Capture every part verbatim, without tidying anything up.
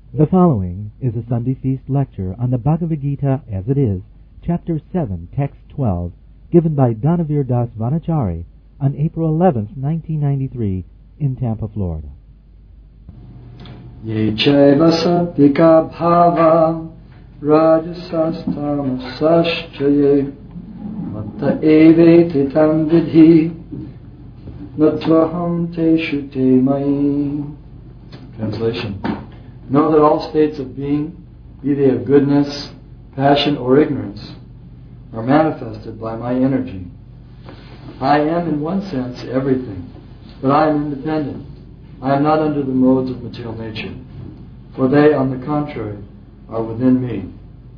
The following is a Sunday Feast lecture on the Bhagavad Gita as it is, Chapter seven, Text twelve, given by Dhanavir Das Vanachari on April eleventh, nineteen ninety-three, in Tampa, Florida. Ye chaiva sattvika bhava rajasas tamasaschaye matta eveti tam vidhi natvaham teshu te mai. Translation. Know that all states of being, be they of goodness, passion, or ignorance, are manifested by my energy. I am, in one sense, everything, but I am independent. I am not under the modes of material nature, for they, on the contrary, are within me.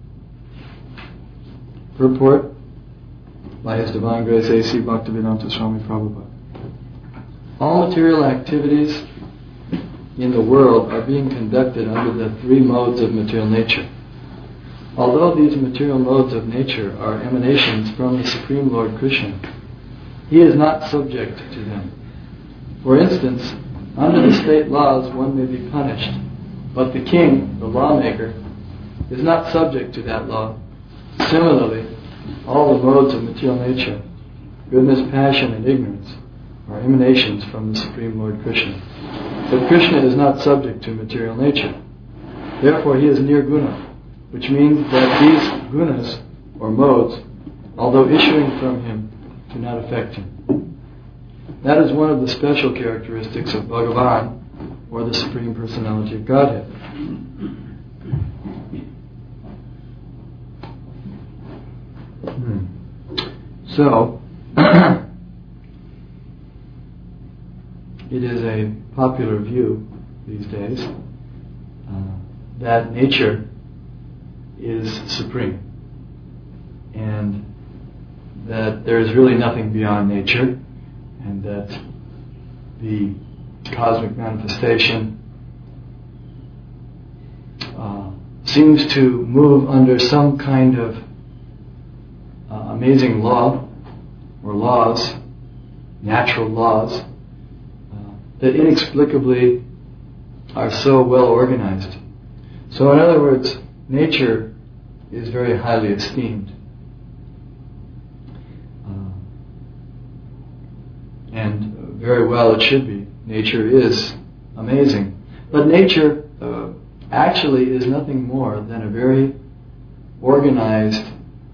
Purport by His Divine Grace A C Bhaktivedanta Swami Prabhupada. All material activities in the world are being conducted under the three modes of material nature. Although these material modes of nature are emanations from the Supreme Lord Krishna, He is not subject to them. For instance, under the state laws one may be punished, but the king, the lawmaker, is not subject to that law. Similarly, all the modes of material nature, goodness, passion, and ignorance, are emanations from the Supreme Lord Krishna. But Krishna is not subject to material nature. Therefore, He is nirguna, which means that these gunas, or modes, although issuing from Him, do not affect Him. That is one of the special characteristics of Bhagavan, or the Supreme Personality of Godhead. Hmm. So, it is a popular view these days uh, that nature is supreme and that there is really nothing beyond nature, and that the cosmic manifestation uh, seems to move under some kind of uh, amazing law or laws, natural laws, uh, that inexplicably are so well organized. So in other words, nature is very highly esteemed. Uh, and very well it should be. Nature is amazing. But nature uh, actually is nothing more than a very organized,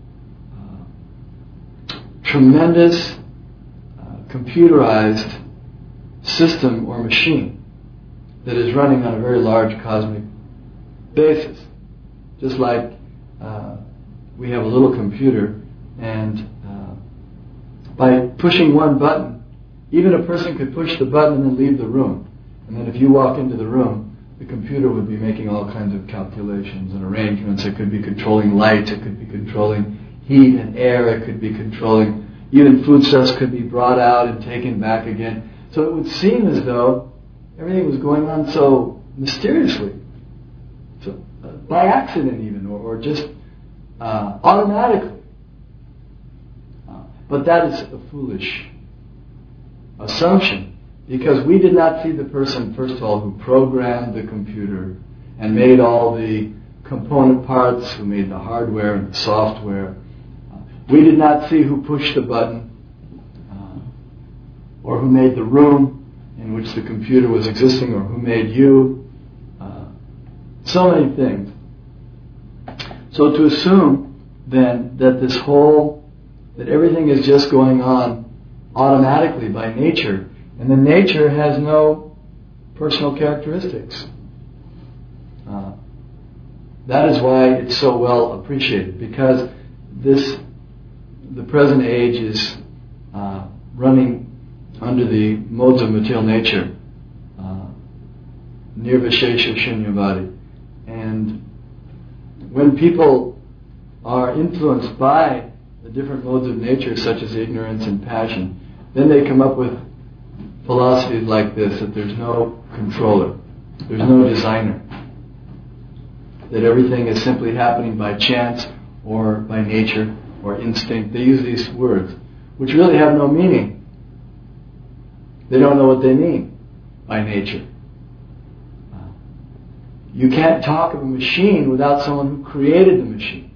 uh, tremendous, uh, computerized system or machine that is running on a very large cosmic basis. Just like uh, we have a little computer, and uh, by pushing one button, even a person could push the button and then leave the room. And then if you walk into the room, the computer would be making all kinds of calculations and arrangements. It could be controlling light, it could be controlling heat and air, it could be controlling, even foodstuffs could be brought out and taken back again. So it would seem as though everything was going on so mysteriously, so, uh, by accident even, or, or just uh, automatically. Uh, but that is a foolish assumption, because we did not see the person, first of all, who programmed the computer and made all the component parts, who made the hardware and the software. Uh, we did not see who pushed the button, uh, or who made the room in which the computer was existing, or who made you. Uh, so many things. So to assume then that this whole, that everything is just going on automatically by nature, and then nature has no personal characteristics. Uh, that is why it's so well appreciated, because this, the present age is uh, running under the modes of material nature, uh, nirvishesha shunyavadi. And when people are influenced by the different modes of nature, such as ignorance and passion, then they come up with philosophies like this, that there's no controller, there's no designer, that everything is simply happening by chance or by nature or instinct. They use these words, which really have no meaning. They don't know what they mean by nature. Uh, You can't talk of a machine without someone who created the machine.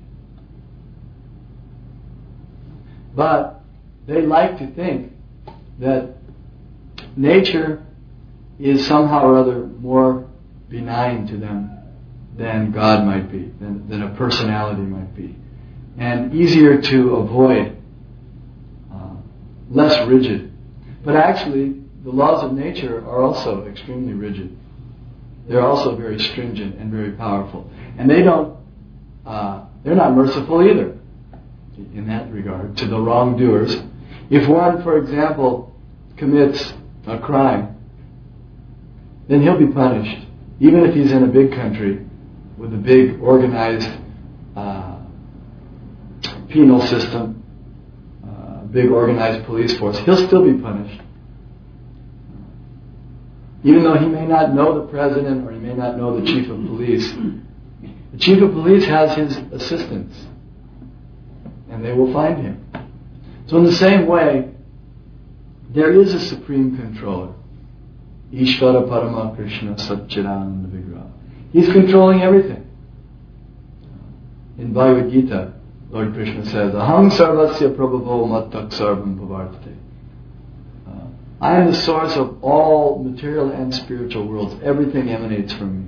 But they like to think that nature is somehow or other more benign to them than God might be, than, than a personality might be, and easier to avoid, uh, less rigid. But actually, the laws of nature are also extremely rigid. They're also very stringent and very powerful, and they don't, uh, they're not merciful either in that regard to the wrongdoers. If one, for example, commits a crime, then he'll be punished, even if he's in a big country with a big organized uh, penal system, uh, big organized police force. He'll still be punished, even though he may not know the president or he may not know the chief of police. The chief of police has his assistants, and they will find him. So in the same way, there is a supreme controller. Ishvara Parama Krishna Satchidananda Vigraha. He's controlling everything. In Bhagavad Gita, Lord Krishna says, Aham sarvasya prabhavo mattak sarvam bhavartate. Uh, I am the source of all material and spiritual worlds. Everything emanates from me.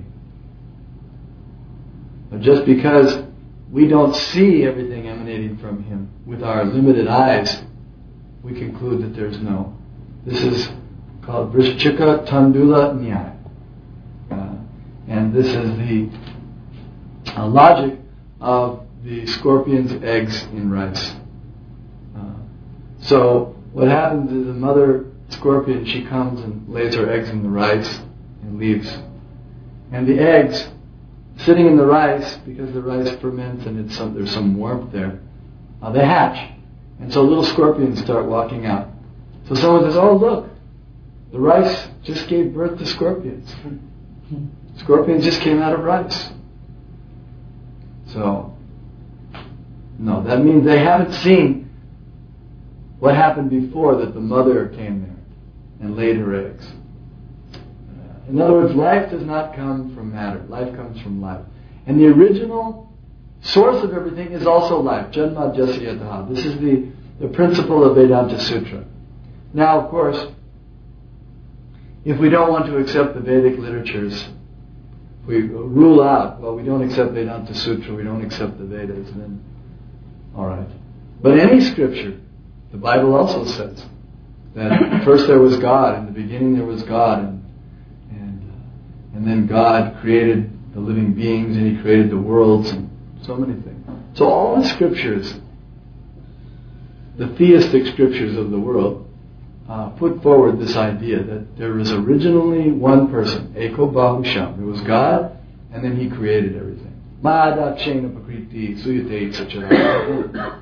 But just because we don't see everything emanating from Him with our limited eyes, we conclude that there's no. This is called Vrishchika Tandula Nyaya. Uh, and this is the uh, logic of the scorpion's eggs in rice. Uh, so what happens is the mother scorpion, she comes and lays her eggs in the rice and leaves. And the eggs, sitting in the rice, because the rice ferments and it's some, there's some warmth there, uh, they hatch. And so little scorpions start walking out. So someone says, oh look, the rice just gave birth to scorpions. Scorpions just came out of rice. So, no, that means they haven't seen what happened before, that the mother came there and laid her eggs. In other words, life does not come from matter. Life comes from life. And the original source of everything is also life. Janma Jasya Yataha. This is the, the principle of Vedanta Sutra. Now, of course, if we don't want to accept the Vedic literatures, we rule out, well, we don't accept Vedanta Sutra, we don't accept the Vedas, then, all right. But any scripture, the Bible also says that first there was God, in the beginning there was God, and and uh, and then God created the living beings, and He created the worlds, and so many things. So all the scriptures, the theistic scriptures of the world, Uh, put forward this idea that there was originally one person, Eko Bahusham. There was God, and then He created everything. Mahadakshena Prakriti Suyate Sachara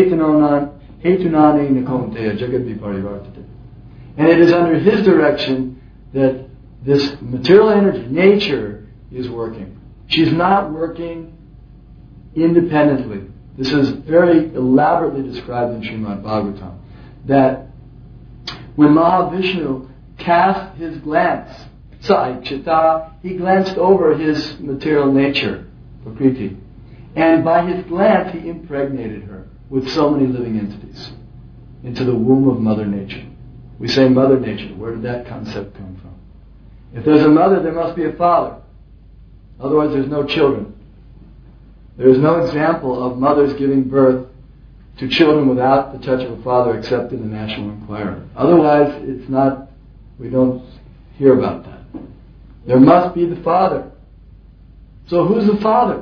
Hetunane Nikonteya Jagadvi Parivartate. And it is under His direction that this material energy, nature, is working. She's not working independently. This is very elaborately described in Srimad Bhagavatam. That when Mahavishnu cast his glance, Saichita, he glanced over his material nature, Prakriti, and by his glance he impregnated her with so many living entities into the womb of Mother Nature. We say Mother Nature. Where did that concept come from? If there's a mother, there must be a father. Otherwise there's no children. There is no example of mothers giving birth to children without the touch of a father, except in the National Enquirer. Otherwise, it's not, we don't hear about that. There must be the father. So who's the father?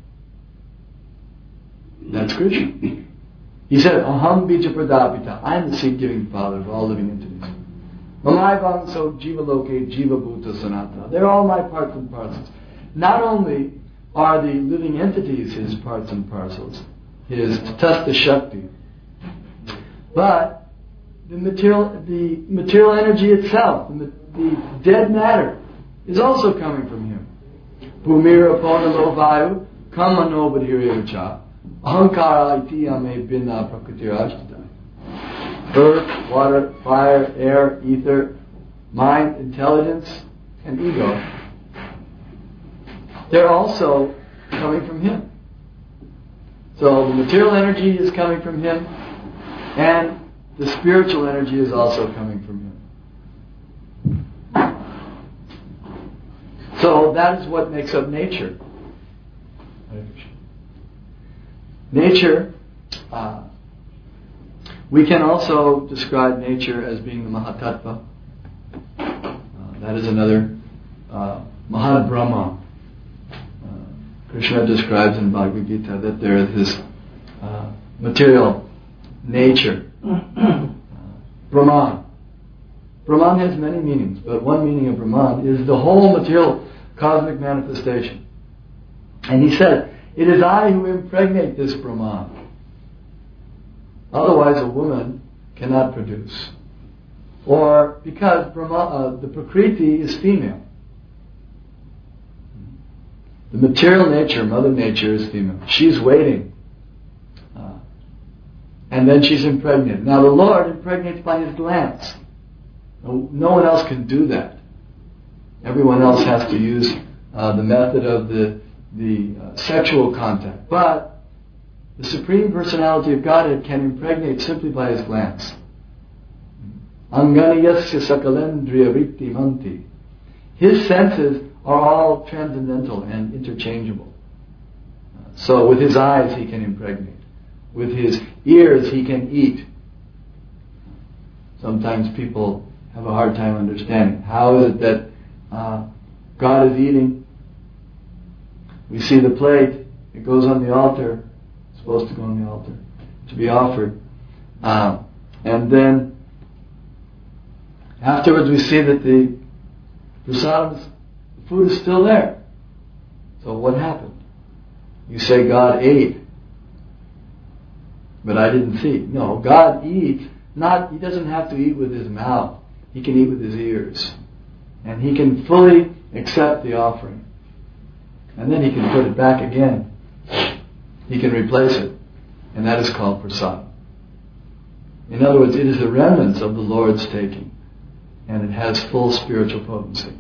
That's Krishna. He said, Aham bija pradapita. I am the seed-giving father of all living entities. Mamayvam so jiva loke jiva bhuta sanatana. They're all my parts and parcels. Not only are the living entities His parts and parcels, His tatastha shakti, but the material, the material energy itself, the, the dead matter, is also coming from Him. Bhumira ponalo vayu kamano badhiryacha ahankara iti ame binna prakritirajtita. Earth, water, fire, air, ether, mind, intelligence, and ego. they're also coming from Him. So the material energy is coming from Him, and the spiritual energy is also coming from Him. So that is what makes up nature. Nature, uh, we can also describe nature as being the Mahatattva. Uh, that is another uh, Mahat Brahma. Uh, Krishna describes in Bhagavad Gita that there is this uh, material nature. Uh, Brahman. Brahman has many meanings, but one meaning of Brahman is the whole material cosmic manifestation. And he said, it is I who impregnate this Brahman. Otherwise a woman cannot produce. Or because Brahma, uh, the Prakriti is female. The material nature, Mother Nature, is female. She's waiting. Uh, and then she's impregnated. Now the Lord impregnates by His glance. No, no one else can do that. Everyone else has to use uh, the method of the, the uh, sexual contact. But the Supreme Personality of Godhead can impregnate simply by His glance. Anganiyasya sakalendriya vritti manti. His senses are all transcendental and interchangeable. So with His eyes He can impregnate. With His ears He can eat. Sometimes people have a hard time understanding. How is it that uh, God is eating? We see the plate. It goes on the altar. It's supposed to go on the altar to be offered. Uh, and then afterwards we see that the prasadam, the food is still there. So what happened? You say God ate, but I didn't see. No, God eats. Not, He doesn't have to eat with His mouth. He can eat with His ears. And He can fully accept the offering. And then He can put it back again. He can replace it. And that is called prasad. In other words, it is the remnants of the Lord's taking. And it has full spiritual potency.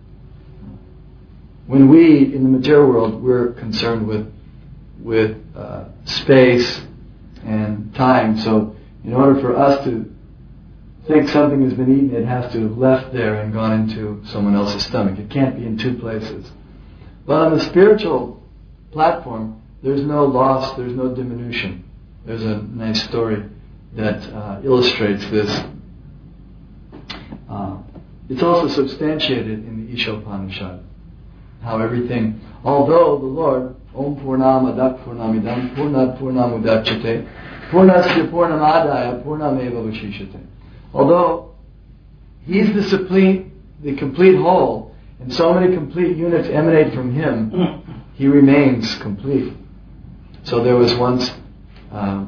When we, in the material world, we're concerned with, with uh, space and time. So in order for us to think something has been eaten, it has to have left there and gone into someone else's stomach. It can't be in two places. But on the spiritual platform, there's no loss, there's no diminution. There's a nice story that uh, illustrates this. Uh, it's also substantiated in the Ishopanishad. How everything, although the Lord, Om Purnamadak Purnamidam Purnat Purnamudachyate Purnasya Purnamadaya Purnameva Vashishate. Although He's the supreme, the complete whole, and so many complete units emanate from Him, He remains complete. So there was once uh,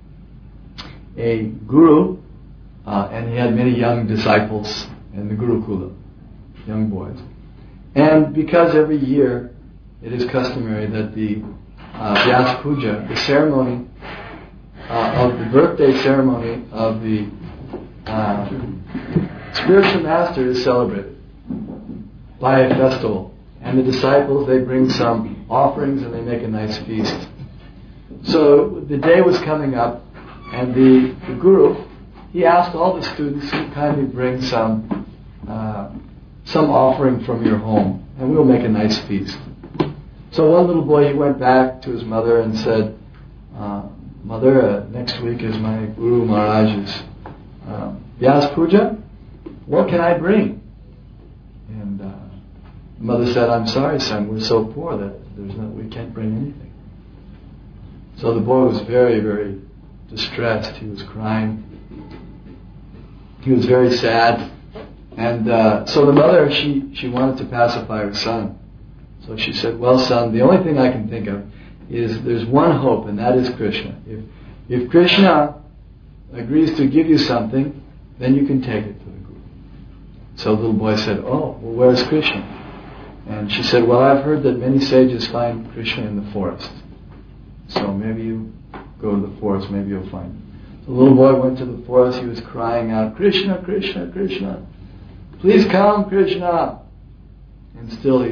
a guru, uh, and he had many young disciples in the Gurukula, young boys. And because every year it is customary that the uh, Vyasa Puja, the ceremony uh, of the birthday ceremony of the uh, spiritual master is celebrated by a festival. And the disciples, they bring some offerings and they make a nice feast. So the day was coming up, and the, the guru, he asked all the students to kindly bring some uh, some offering from your home, and we'll make a nice feast. So one little boy, he went back to his mother and said, uh, Mother, uh, next week is my Guru Maharaj's uh, Vyasa Puja. What can I bring? And uh, the mother said, I'm sorry, son, we're so poor that there's no, we can't bring anything. So the boy was very, very distressed. He was crying. He was very sad. And uh, so the mother, she, she wanted to pacify her son. So she said, well, son, the only thing I can think of is there's one hope, and that is Krishna. If, if Krishna agrees to give you something, then you can take it to the Guru. So the little boy said, oh, well, where's Krishna? And she said, well, I've heard that many sages find Krishna in the forest. So maybe you go to the forest, maybe you'll find him. So the little boy went to the forest. He was crying out, Krishna, Krishna, Krishna. Please come, Krishna. And still he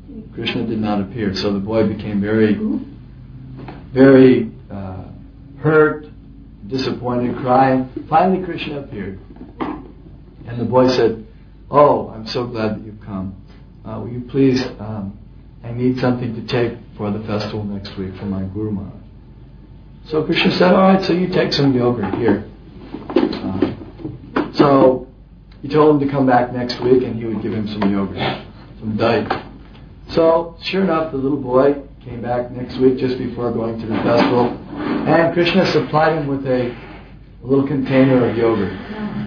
Krishna did not appear. So the boy became very, very uh, hurt, disappointed, crying. Finally Krishna appeared. And the boy said, "Oh, I'm so glad that you've come. Uh, will you please, um, I need something to take for the festival next week for my Guru Maharaj." So Krishna said, "All right, so you take some yogurt here." Uh, so he told him to come back next week and he would give him some yogurt, some dahi. So sure enough, the little boy came back next week just before going to the festival, and Krishna supplied him with a, a little container of yogurt.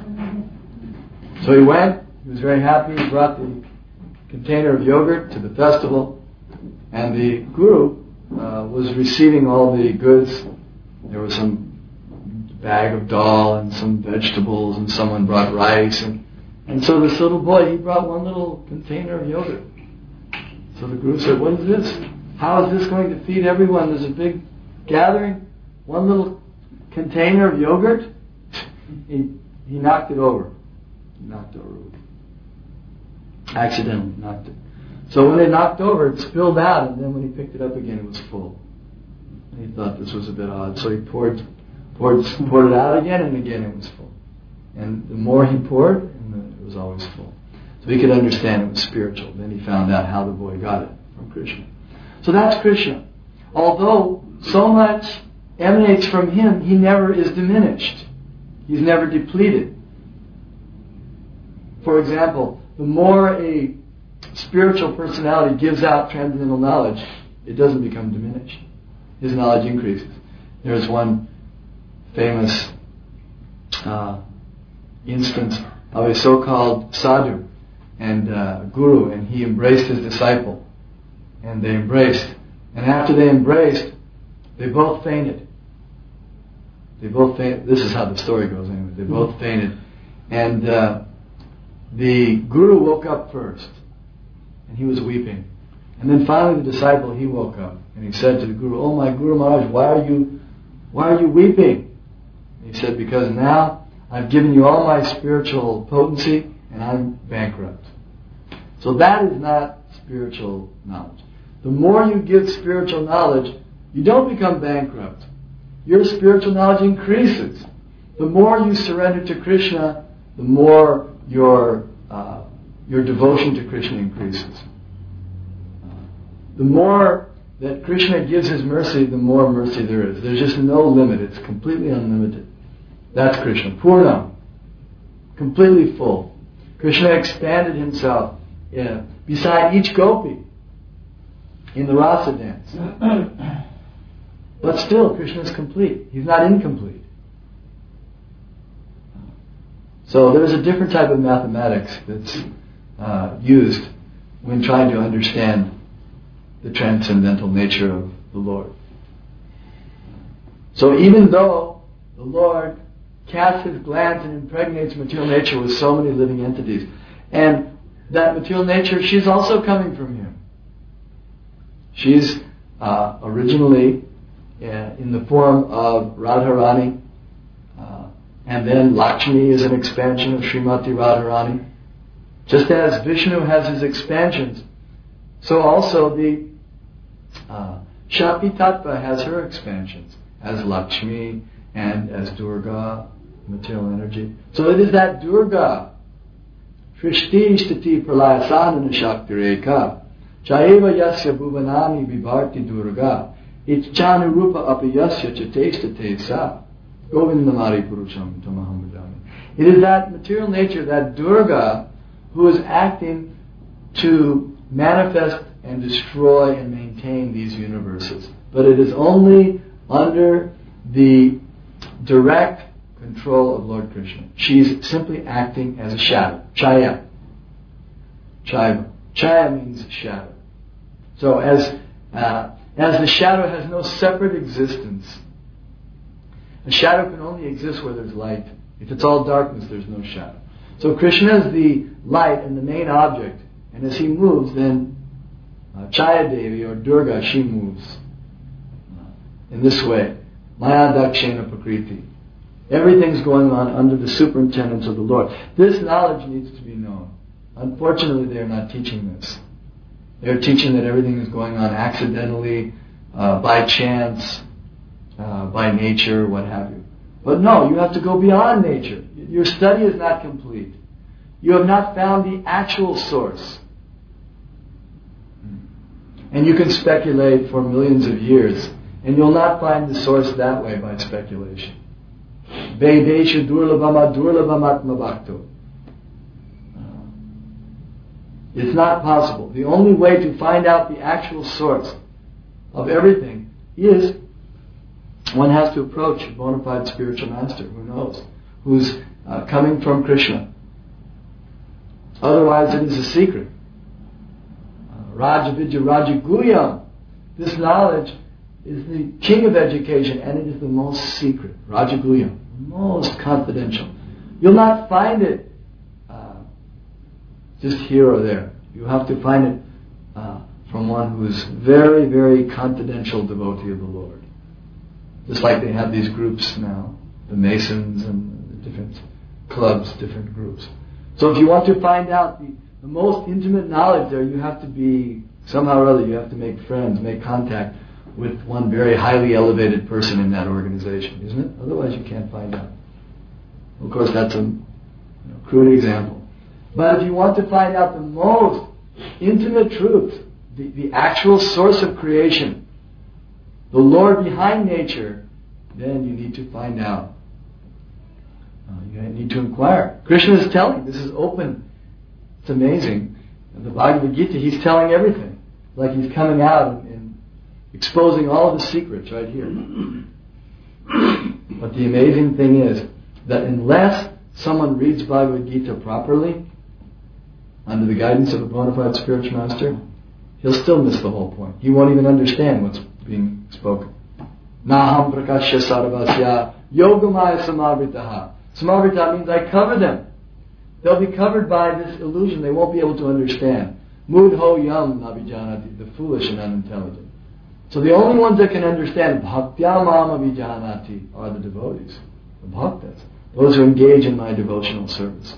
So he went, he was very happy, he brought the container of yogurt to the festival, and the Guru uh, was receiving all the goods. There was some bag of dal and some vegetables, and someone brought rice, and, and so this little boy, he brought one little container of yogurt. So the Guru said, "What is this? How is this going to feed everyone? There's a big gathering. One little container of yogurt?" He, he knocked it over. He knocked it over. Accidentally knocked it. So when it knocked over, it spilled out, and then when he picked it up again, it was full. And he thought this was a bit odd, so he poured, poured, poured it out again, and again it was full. And the more he poured, and the, it was always full. So he could understand it was spiritual. Then he found out how the boy got it from Krishna. So that's Krishna. Although so much emanates from him, he never is diminished. He's never depleted. For example, the more a spiritual personality gives out transcendental knowledge, it doesn't become diminished. His knowledge increases. There's one famous uh, instance of a so-called sadhu and uh, guru, and he embraced his disciple, and they embraced. And after they embraced, they both fainted. They both fainted. This is how the story goes anyway. They both fainted. And uh, the guru woke up first, and he was weeping. And then finally the disciple, he woke up, and he said to the Guru, "Oh my Guru Maharaj, why are you, why are you weeping?" And he said, "Because now I've given you all my spiritual potency, and I'm bankrupt." So that is not spiritual knowledge. The more you give spiritual knowledge, you don't become bankrupt. Your spiritual knowledge increases. The more you surrender to Krishna, the more your uh, your devotion to Krishna increases. The more that Krishna gives his mercy, the more mercy there is. There's just no limit. It's completely unlimited. That's Krishna. Purna. Completely full. Krishna expanded himself yeah, beside each gopi in the rasa dance. But still, Krishna is complete. He's not incomplete. So there's a different type of mathematics that's uh, used when trying to understand the transcendental nature of the Lord. So even though the Lord casts his glance and impregnates material nature with so many living entities, and that material nature, she's also coming from him. She's uh, originally uh, in the form of Radharani, uh, and then Lakshmi is an expansion of Srimati Radharani. Just as Vishnu has his expansions, so also the uh, Shakti Tattva has her expansions as Lakshmi and as Durga, material energy. So it is that Durga, Shrishti Sthiti Pralaya Sadhana Shakti Rekha, Chaiva Yasya Bhuvanani Vibharti Durga, Ichchanu Rupa Apiyasya Chatestate Sa, Govindamari Purusham Tamaham Vajami. It is that material nature, that Durga, who is acting to manifest and destroy and maintain these universes. But it is only under the direct control of Lord Krishna. She's simply acting as a shadow. Chaya. Chaya. Chaya means shadow. So as uh, as the shadow has no separate existence, a shadow can only exist where there's light. If it's all darkness, there's no shadow. So Krishna is the light and the main object, and as he moves, then uh, Chaya Devi or Durga, she moves uh, in this way. Maya Dakshena Prakriti. Everything's going on under the superintendence of the Lord. This knowledge needs to be known. Unfortunately, they are not teaching this. They're teaching that everything is going on accidentally, uh, by chance, uh, by nature, what have you. But no, you have to go beyond nature. Your study is not complete. You have not found the actual source. And you can speculate for millions of years, and you'll not find the source that way by speculation. Vedesha durlabhama durlabhamatma bhakto. It's not possible. The only way to find out the actual source of everything is one has to approach a bona fide spiritual master who knows, who's uh, coming from Krishna. Otherwise it is a secret. Uh, Raja Vidya Raja Guyam. This knowledge is the king of education, and it is the most secret. Raja Guyam. Most confidential. You'll not find it just here or there. You have to find it uh, from one who is very, very confidential devotee of the Lord. Just like they have these groups now, the Masons and the different clubs, different groups. So if you want to find out the, the most intimate knowledge there, you have to be, somehow or other, you have to make friends, make contact with one very highly elevated person in that organization, isn't it? Otherwise you can't find out. Of course, that's a you know, crude example. But if you want to find out the most intimate truth, the, the actual source of creation, the Lord behind nature, then you need to find out. Uh, you need to inquire. Krishna is telling, this is open. It's amazing. In the Bhagavad Gita, he's telling everything. Like he's coming out and, and exposing all of the secrets right here. But the amazing thing is that unless someone reads Bhagavad Gita properly, under the guidance of a bona fide spiritual master, he'll still miss the whole point. He won't even understand what's being spoken. Naham prakashya sarvasya yogamaya samavritaha. Samavrita means I cover them. They'll be covered by this illusion. They won't be able to understand. Mudho yam navijanati, the foolish and unintelligent. So the only ones that can understand bhaktyamam avijanati are the devotees, the bhaktas, those who engage in my devotional service.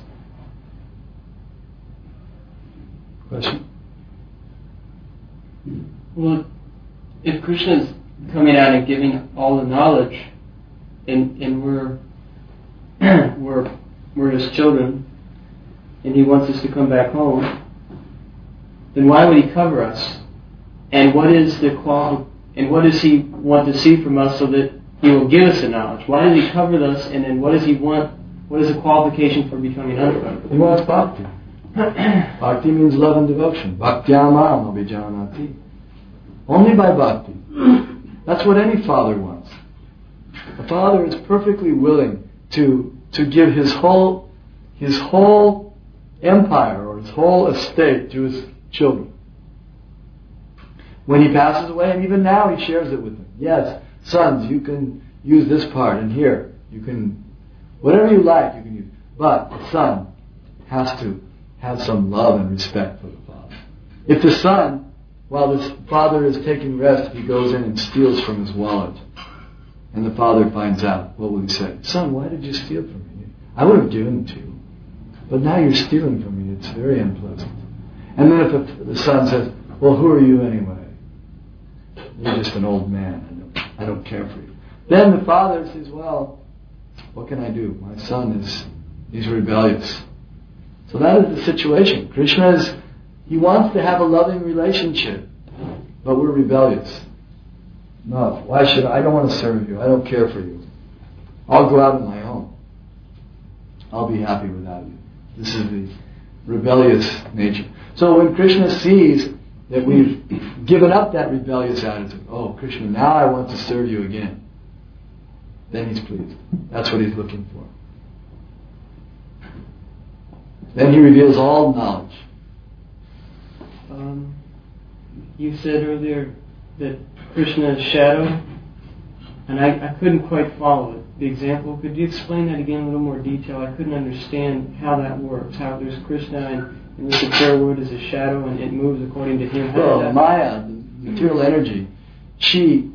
Question? Well, if Krishna's coming out and giving all the knowledge, and and we're we're we're his children, and he wants us to come back home, then why would he cover us? And what is the qual? And what does he want to see from us so that he will give us the knowledge? Why does he cover us? And then what does he want? What is the qualification for becoming under? He wants bhakti. Bhakti means love and devotion. Bhaktyamam abhijanati. Only by bhakti. That's what any father wants. A father is perfectly willing to to give his whole his whole empire or his whole estate to his children. When he passes away, and even now he shares it with them. Yes, sons, you can use this part, and here you can, whatever you like, you can use. But the son has to have some love and respect for the father. If the son, while the father is taking rest, he goes in and steals from his wallet, and the father finds out, what will he say? Son, why did you steal from me? I would have given it to you, but now you're stealing from me. It's very unpleasant. And then if the son says, well, who are you anyway? You're just an old man. I don't, I don't care for you. Then the father says, well, what can I do? My son is he's rebellious. So that is the situation. Krishna is, he wants to have a loving relationship, but we're rebellious. No, why should I? I don't want to serve you. I don't care for you. I'll go out on my own. I'll be happy without you. This is the rebellious nature. So when Krishna sees that we've given up that rebellious attitude, oh, Krishna, now I want to serve you again, then he's pleased. That's what he's looking for. Then he reveals all knowledge. Um, you said earlier that Krishna is shadow, and I, I couldn't quite follow it. The example, could you explain that again in a little more detail? I couldn't understand how that works. How there's Krishna and, and the superior world is a shadow and it moves according to him. How well, that Maya, the material energy, she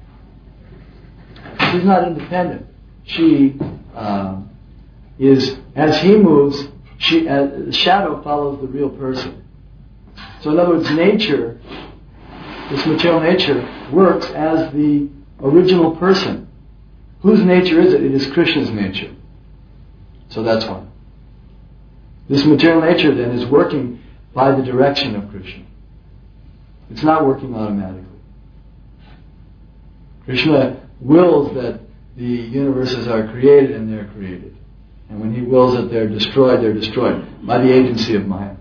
she's not independent. She um, is, as he moves, she uh, the shadow follows the real person. So in other words, nature, this material nature, works as the original person. Whose nature is it? It is Krishna's nature. So that's one. This material nature then is working by the direction of Krishna. It's not working automatically. Krishna wills that the universes are created and they're created. And when he wills that they're destroyed, they're destroyed by the agency of Maya.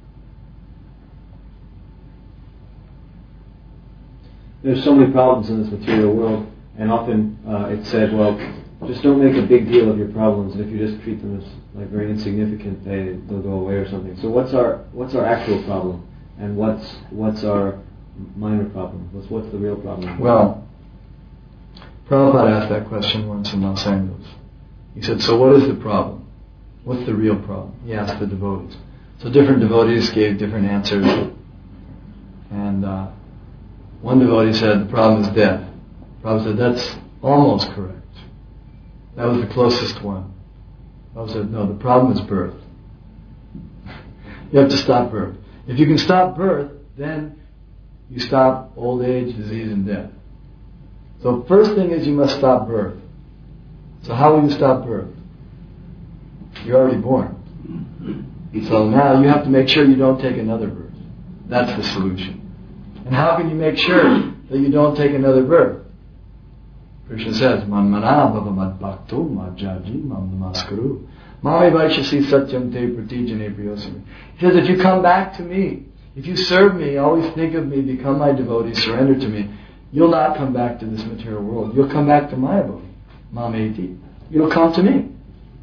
There's so many problems in this material world, and often uh, it's said, well, just don't make a big deal of your problems, and if you just treat them as like very insignificant, they they'll go away or something. So what's our what's our actual problem, and what's what's our minor problem? What's what's the real problem? Well, Prabhupada asked that question once in Los Angeles. He said, "So what is the problem? What's the real problem?" He asked the devotees. So different devotees gave different answers, and uh, one devotee said the problem is death. Prabhupada said that's almost correct. That was the closest one. Prabhupada said, no, the problem is birth. You have to stop birth. If you can stop birth, then you stop old age, disease, and death. So first thing is you must stop birth. So how will you stop birth? You're already born. So now you have to make sure you don't take another birth. That's the solution. And how can you make sure that you don't take another birth? Krishna says, Man mana bhava mad bhakto majaji mam namaskaru. Mami vaishasi satyam te pratijane priyosami. He says, if you come back to me, if you serve me, always think of me, become my devotee, surrender to me, you'll not come back to this material world. You'll come back to my abode. Mameti. You'll come to me.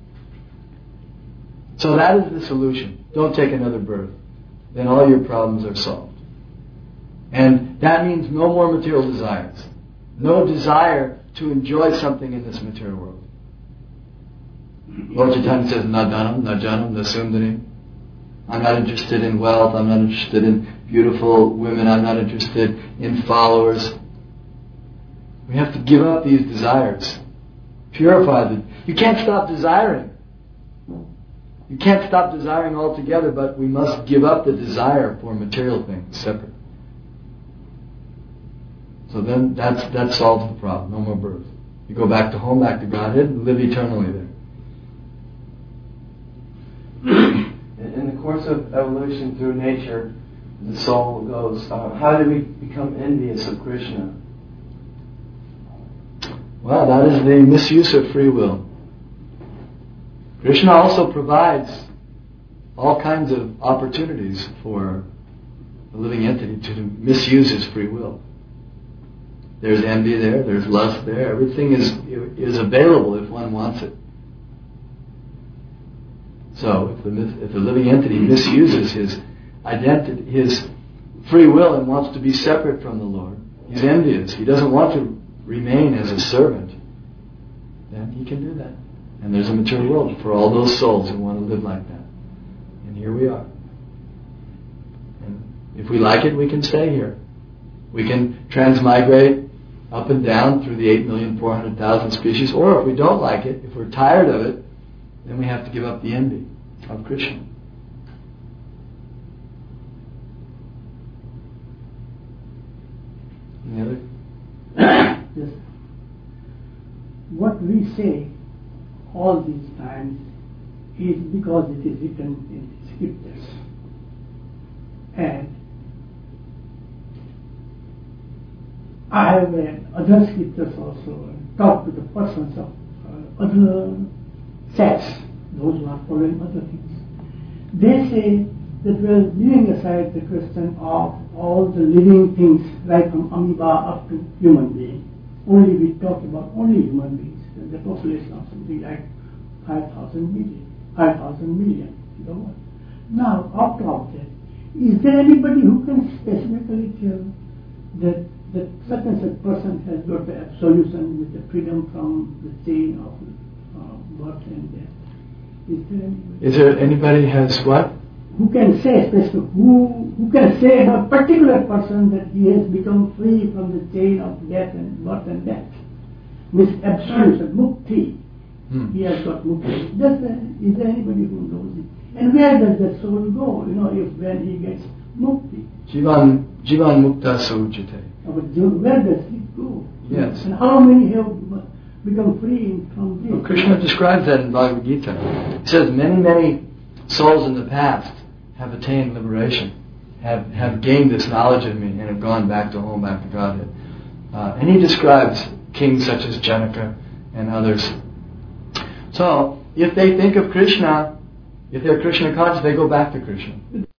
So that is the solution. Don't take another birth. Then all your problems are solved. And that means no more material desires. No desire to enjoy something in this material world. Lord Chaitanya says, Na dhanam, na janam, na sundarim. I'm not interested in wealth. I'm not interested in beautiful women. I'm not interested in followers. We have to give up these desires. Purify them. You can't stop desiring. You can't stop desiring altogether, but we must give up the desire for material things separate. So then that's, that solves the problem. No more birth. You go back to home, back to Godhead, and live eternally there. In the course of evolution through nature, the soul goes, uh, how do we become envious of Krishna? Well, that is the misuse of free will. Krishna also provides all kinds of opportunities for a living entity to misuse his free will. There's envy there, there's lust there, everything is is available if one wants it. So if the if the living entity misuses his identity, his free will, and wants to be separate from the Lord, he's envious, he doesn't want to remain as a servant, then he can do that. And there's a material world for all those souls who want to live like that. And here we are. And if we like it, we can stay here. We can transmigrate up and down through the eight million four hundred thousand species, or if we don't like it, if we're tired of it, then we have to give up the envy of Krishna. Any other? Yes. What we say all these times is because it is written in the scriptures. And I have read other scriptures also and talked to the persons of uh, other sects, those who are following other things. They say that we are leaving aside the question of all the living things, right from amoeba up to human being. Only we talk about only human beings. The population of something like five thousand million, five thousand million. You know. Now, after all that, is there anybody who can specifically tell that that such and such person has got the absolution with the freedom from the chain of uh, birth and death? Is there anybody? Is there anybody has what? Who can say specific? Who who can say about a particular person that he has become free from the chain of death and birth and death? This absolution, mukti. Hmm. He has got mukti. Does there, is there anybody who knows it? And where does that soul go? You know, if when he gets mukti. Jivan, jivan mukta saujate. But where does it go? Yes. And how many have become free from this? Well, Krishna describes that in Bhagavad Gita. He says many, many souls in the past have attained liberation, have, have gained this knowledge of me, and have gone back to home, back to Godhead. Uh, and he describes kings such as Janaka and others. So, if they think of Krishna, if they're Krishna conscious, they go back to Krishna.